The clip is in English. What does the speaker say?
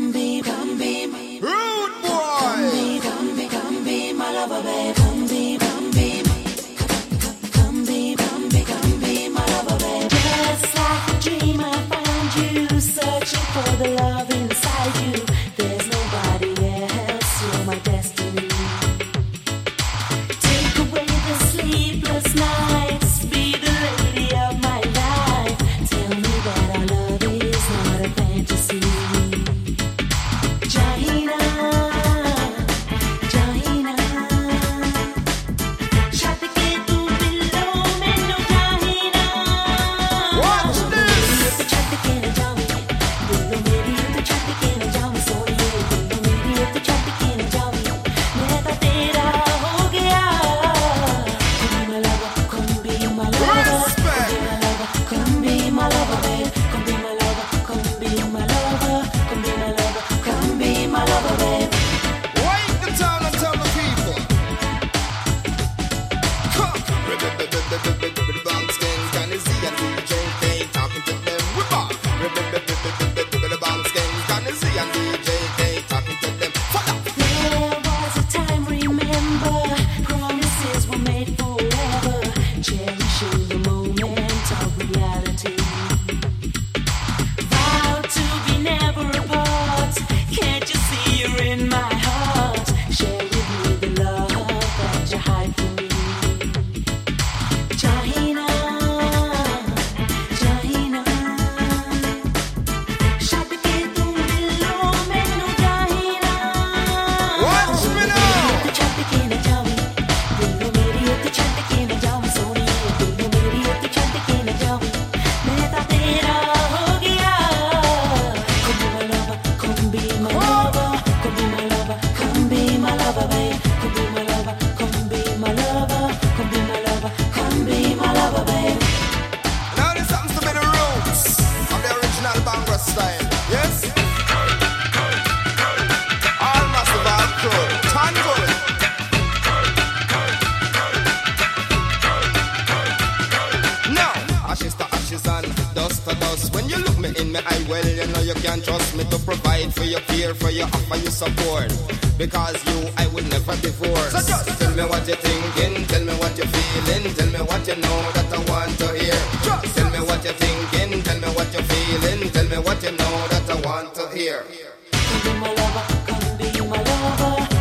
Rude boy. Come be my lover, babe. Come be my lover, babe. Just like a dream, I found you, searching for the love inside you. There's nobody else, you're my destiny. Take away the sleepless nights, be the lady of my life. Tell me that our love is not a fantasy. Jahina, Jahina, shadi ke tu dillon mein no Jahina. Watch this. तो छत के न जाऊं, दिलों मेरी तो छत के न जाऊं, सोनिए दिलों मेरी तो छत के न जाऊं, मैं तो तेरा हो गया. Come be my lover, come be my lover, babe. Come be my lover, come be my lover, come be my lover, come be my lover, babe. Wake the town and tell the people. Come. The Bronx Kings, Johnny Z and DJ K talking to them. Whip up. The Bronx Kings, Johnny Z and DJ K talking to them. Follow. There was a time, remember, promises were made forever, cherishing the moment of reality. Vowed to be never apart, can't you see you're in my heart? Share with me the love that you hide from me. Jahina, Jahina, shadi ke tu dillon mein no Jahina. Watch me now. तो छत के न जाऊं, दिलों मेरी तो छत के न जाऊं, सोनिए दिलों मेरी तो छत के न जाऊं, मैं तो तेरा हो गया. Come be my lover, come be my lover, come be my lover, come be my lover, babe. Come be my lover, come be my lover, come be my lover, come be my lover, babe. Now this happens to be the roots of the original Bhangra style. Yes? All massive, all cool. Tangle. Now, ashes to ashes and dust to dust. When you look me in my eye, well, you know you can trust me to provide for your care, for your offer, your support. Because you, I will never divorce. So just tell me what you're thinking, tell me what you're feeling, tell me what you know that I want to hear. Just tell me what you're thinking, tell me what you're feeling, tell me what you know that I want to hear. Come be my lover, come be my lover.